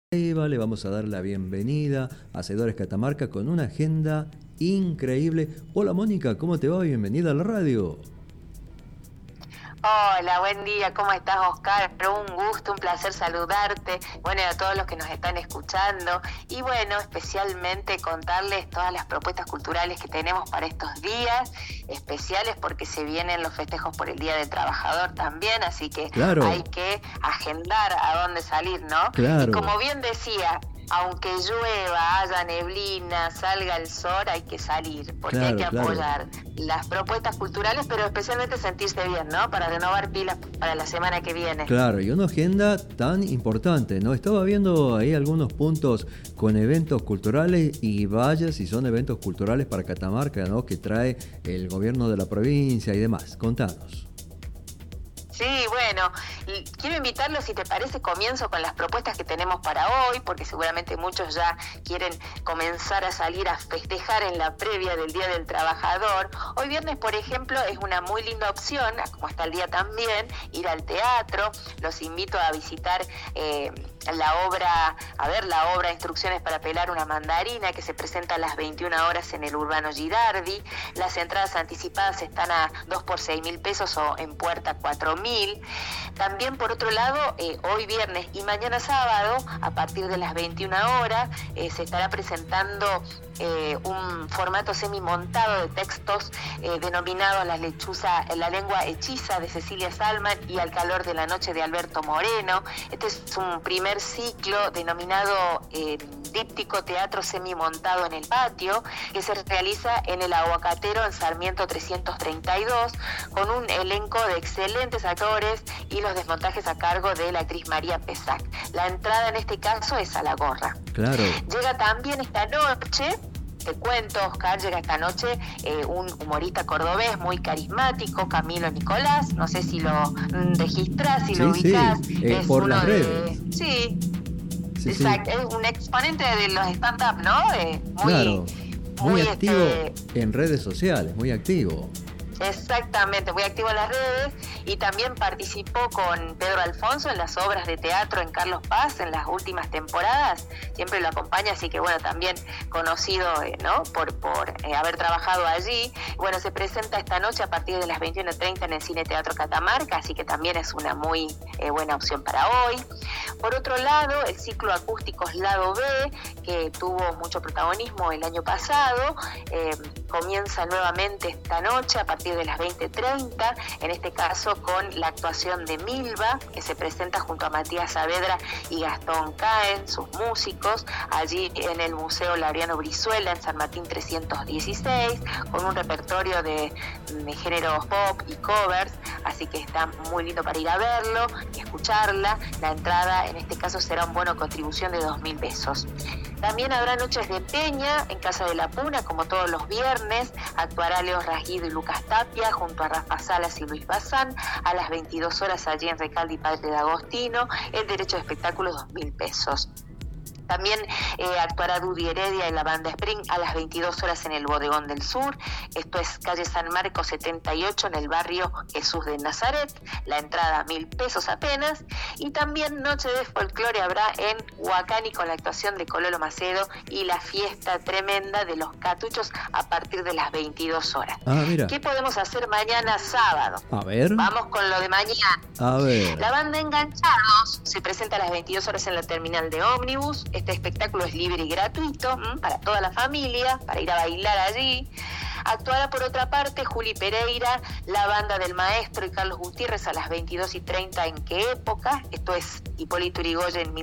Le vamos a dar la bienvenida a Hacedores Catamarca con una agenda increíble. Hola Mónica, ¿cómo te va? Bienvenida a la radio. Hola, buen día, ¿cómo estás, Oscar? Un gusto, un placer saludarte, bueno, y a todos los que nos están escuchando, y bueno, especialmente contarles todas las propuestas culturales que tenemos para estos días, especiales porque se vienen los festejos por el Día del Trabajador también, así que Claro. Hay que agendar a dónde salir, ¿no? Claro. Y como bien decía, aunque llueva, haya neblina, salga el sol, hay que salir, porque hay que apoyar las propuestas culturales, pero especialmente sentirse bien, ¿no? Para renovar pilas para la semana que viene. Claro, y una agenda tan importante, ¿no? Estaba viendo ahí algunos puntos con eventos culturales y vaya si son eventos culturales para Catamarca, ¿no? Que trae el gobierno de la provincia y demás. Contanos. Sí, bueno, quiero invitarlos, si te parece, comienzo con las propuestas que tenemos para hoy, porque seguramente muchos ya quieren comenzar a salir a festejar en la previa del Día del Trabajador. Hoy viernes, por ejemplo, es una muy linda opción, como está el día también, ir al teatro. Los invito a visitar la obra Instrucciones para pelar una mandarina, que se presenta a las 21 horas en el Urbano Girardi. Las entradas anticipadas están a 2 por 6.000 pesos o en puerta 4.000. También, por otro lado, hoy viernes y mañana sábado, a partir de las 21 horas, se estará presentando un formato semimontado de textos denominado La lengua hechiza, de Cecilia Salman, y Al calor de la noche, de Alberto Moreno. Este es un primer ciclo denominado díptico teatro semimontado en el patio, que se realiza en el Aguacatero en Sarmiento 332, con un elenco de excelentes actores y los desmontajes a cargo de la actriz María Pesac. La entrada en este caso es a la gorra. Claro. Llega también esta noche, te cuento, Oscar, llega esta noche un humorista cordobés muy carismático, Camilo Nicolás. No sé si lo registrás, si lo ubicás. Sí, es por uno las redes. Sí, Sí. exacto. Es un exponente de los stand-up, ¿no? Muy activo en redes sociales, muy activo. Exactamente, muy activo en las redes, y también participó con Pedro Alfonso en las obras de teatro en Carlos Paz en las últimas temporadas. Siempre lo acompaña, así que bueno, también conocido ¿no? por haber trabajado allí. Bueno, se presenta esta noche a partir de las 21:30 en el Cine Teatro Catamarca, así que también es una muy buena opción para hoy. Por otro lado, el ciclo Acústicos Lado B, que tuvo mucho protagonismo el año pasado, comienza nuevamente esta noche a partir de las 20:30, en este caso con la actuación de Milva, que se presenta junto a Matías Saavedra y Gastón Caen, sus músicos, allí en el Museo Laureano Brizuela en San Martín 316, con un repertorio de géneros pop y covers, así que está muy lindo para ir a verlo y escucharla. La entrada en este caso será un bono contribución de 2.000 pesos. También habrá noches de peña en Casa de la Puna, como todos los viernes. Actuará Leo Rasguido y Lucas Tapia junto a Rafa Salas y Luis Bazán a las 22 horas allí en Recalde y Padre de Agostino. El derecho de espectáculo 2.000 pesos. También actuará Dudy Heredia y la banda Spring a las 22 horas en el Bodegón del Sur. Esto es calle San Marcos 78 en el barrio Jesús de Nazaret. La entrada 1.000 pesos apenas. Y también Noche de Folclore habrá en Huacani con la actuación de Cololo Macedo y la fiesta tremenda de los Catuchos a partir de las 22 horas. Mira. ¿Qué podemos hacer mañana sábado? A ver. Vamos con lo de mañana. A ver. La banda Enganchados se presenta a las 22 horas en la terminal de ómnibus. Este espectáculo es libre y gratuito para toda la familia, para ir a bailar allí. Actuará por otra parte Juli Pereira, la banda del Maestro y Carlos Gutiérrez a las 22:30. ¿En qué época? Esto es Hipólito Yrigoyen en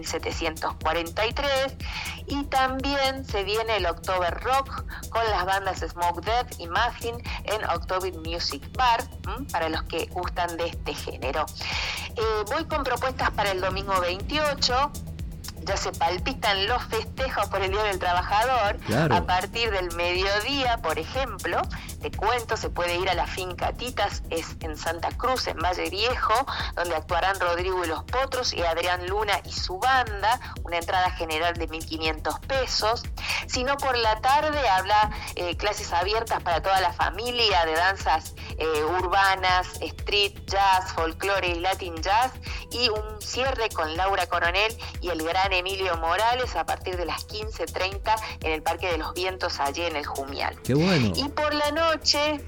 1743. Y también se viene el October Rock con las bandas Smoke Death y Muffin en October Music Bar, para los que gustan de este género. Voy con propuestas para el domingo 28. Ya se palpitan los festejos por el Día del Trabajador. Claro. A partir del mediodía, por ejemplo, te cuento, se puede ir a la finca Titas, es en Santa Cruz, en Valle Viejo, donde actuarán Rodrigo y los Potros y Adrián Luna y su banda, una entrada general de 1.500 pesos. Si no, por la tarde habrá clases abiertas para toda la familia de danzas urbanas, street, jazz, folclore y latin jazz, y un cierre con Laura Coronel y el gran Emilio Morales a partir de las 15:30 en el Parque de los Vientos, allí en el Jumial. ¡Qué bueno! Y por la noche,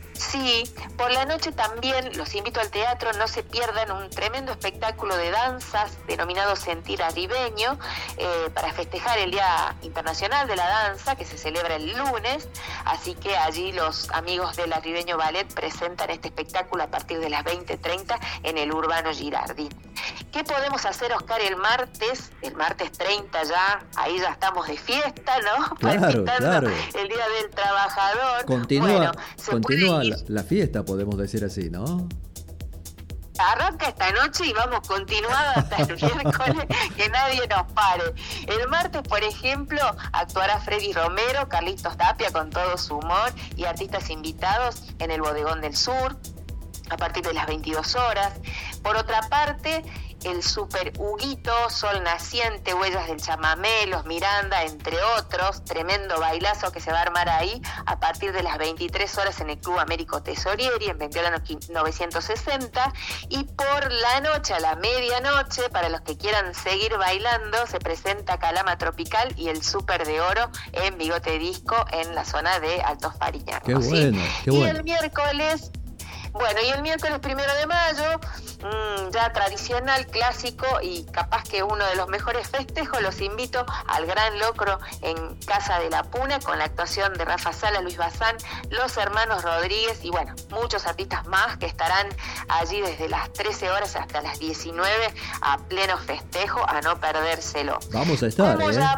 también los invito al teatro, no se pierdan un tremendo espectáculo de danzas denominado Sentir Arribeño, para festejar el Día Internacional de la Danza, que se celebra el lunes, así que allí los amigos del Arribeño Ballet presentan este espectáculo a partir de las 20:30 en el Urbano Girardi. ¿Qué podemos hacer, Oscar, el martes 30 ya? Ahí ya estamos de fiesta, ¿no? Claro. El Día del Trabajador. Continúa Bueno, la fiesta, podemos decir así, ¿no? Arranca esta noche y vamos continuada hasta el miércoles, que nadie nos pare. El martes, por ejemplo, actuará Freddy Romero, Carlitos Tapia con todo su humor y artistas invitados en el Bodegón del Sur a partir de las 22 horas. Por otra parte, el Super Huguito, Sol Naciente, Huellas del Chamamé, Los Miranda, entre otros, tremendo bailazo que se va a armar ahí a partir de las 23 horas en el Club Américo Tesorieri, en Ventilano 960, y por la noche, a la medianoche, para los que quieran seguir bailando, se presenta Calama Tropical y el Super de Oro en Bigote Disco, en la zona de Altos Fariñanos. ¡Qué bueno! ¿Sí? Y el miércoles... Bueno, y el miércoles 1 de mayo, ya tradicional, clásico y capaz que uno de los mejores festejos, los invito al Gran Locro en Casa de la Puna con la actuación de Rafa Sala, Luis Bazán, los hermanos Rodríguez y bueno, muchos artistas más que estarán allí desde las 13 horas hasta las 19 a pleno festejo, a no perdérselo. Vamos a estar,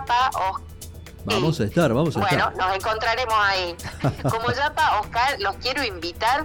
Vamos a estar. Bueno, nos encontraremos ahí. Como Yapa, Oscar, los quiero invitar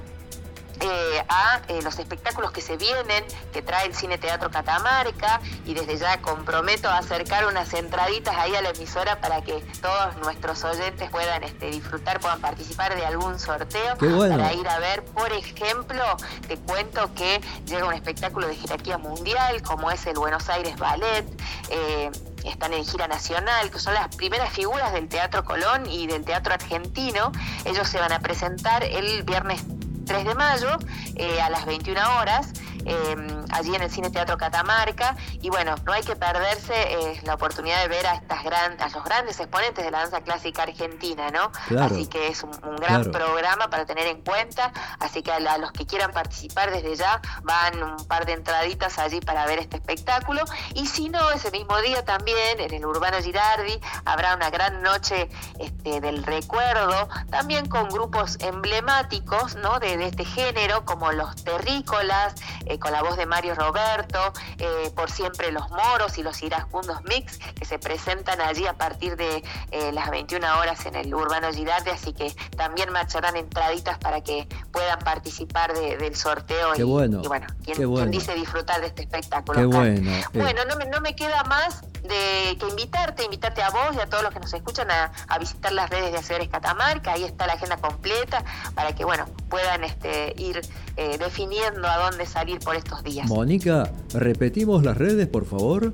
a los espectáculos que se vienen, que trae el Cine Teatro Catamarca, y desde ya comprometo a acercar unas entraditas ahí a la emisora para que todos nuestros oyentes puedan disfrutar, puedan participar de algún sorteo. Qué bueno. Para ir a ver, por ejemplo, te cuento que llega un espectáculo de jerarquía mundial como es el Buenos Aires Ballet, están en gira nacional, que son las primeras figuras del Teatro Colón y del Teatro Argentino. Ellos se van a presentar el viernes 3 de mayo a las 21 horas allí en el Cine Teatro Catamarca, y bueno, no hay que perderse la oportunidad de ver a los grandes exponentes de la danza clásica argentina, ¿no? Claro, así que es un gran programa para tener en cuenta, así que a los que quieran participar desde ya van un par de entraditas allí para ver este espectáculo, y si no, ese mismo día también en el Urbano Girardi habrá una gran noche del recuerdo, también con grupos emblemáticos, ¿no? de este género, como los Terrícolas, con la voz de Mario Roberto, Por Siempre los Moros y los Iracundos Mix, que se presentan allí a partir de las 21 horas en el Urbano Girardi, así que también marcharán entraditas para que puedan participar del sorteo. Qué bueno. Y bueno, quien dice disfrutar de este espectáculo. Qué bueno. Bueno, no me queda más de que invitarte a vos y a todos los que nos escuchan a visitar las redes de Hacedores Catamarca. Ahí está la agenda completa para que puedan ir definiendo a dónde salir por estos días. Mónica, repetimos las redes, por favor.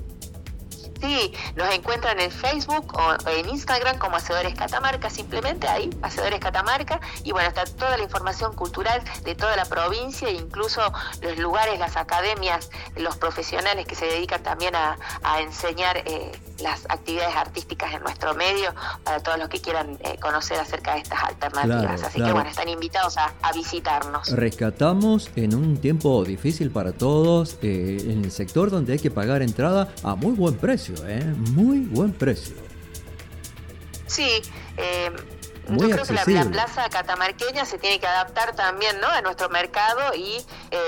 Sí, nos encuentran en Facebook o en Instagram como Hacedores Catamarca, simplemente ahí, Hacedores Catamarca, y bueno, está toda la información cultural de toda la provincia, e incluso los lugares, las academias, los profesionales que se dedican también a enseñar las actividades artísticas en nuestro medio, para todos los que quieran conocer acerca de estas alternativas. Así que bueno, están invitados a visitarnos. Rescatamos en un tiempo difícil para todos, en el sector donde hay que pagar entrada a muy buen precio. Muy buen precio. Sí, muy yo creo accesible. Que la plaza catamarqueña se tiene que adaptar también, ¿no?, a nuestro mercado, y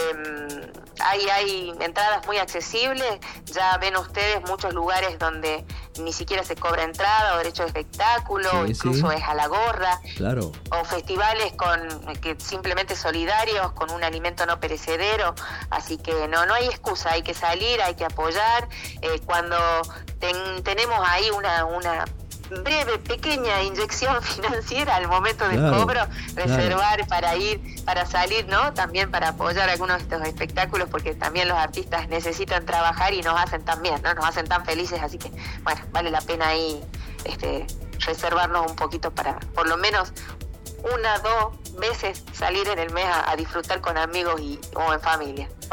hay entradas muy accesibles. Ya ven ustedes muchos lugares donde ni siquiera se cobra entrada o derecho de espectáculo, incluso es a la gorra. Claro. O festivales que simplemente solidarios con un alimento no perecedero. Así que no hay excusa, hay que salir, hay que apoyar. Cuando tenemos ahí una breve, pequeña inyección financiera al momento del cobro, reservar para salir, ¿no? También para apoyar algunos de estos espectáculos, porque también los artistas necesitan trabajar y nos hacen tan bien, ¿no? Nos hacen tan felices, así que, bueno, vale la pena ahí reservarnos un poquito para, por lo menos, 1 o 2 veces salir en el mes a disfrutar con amigos o en familia.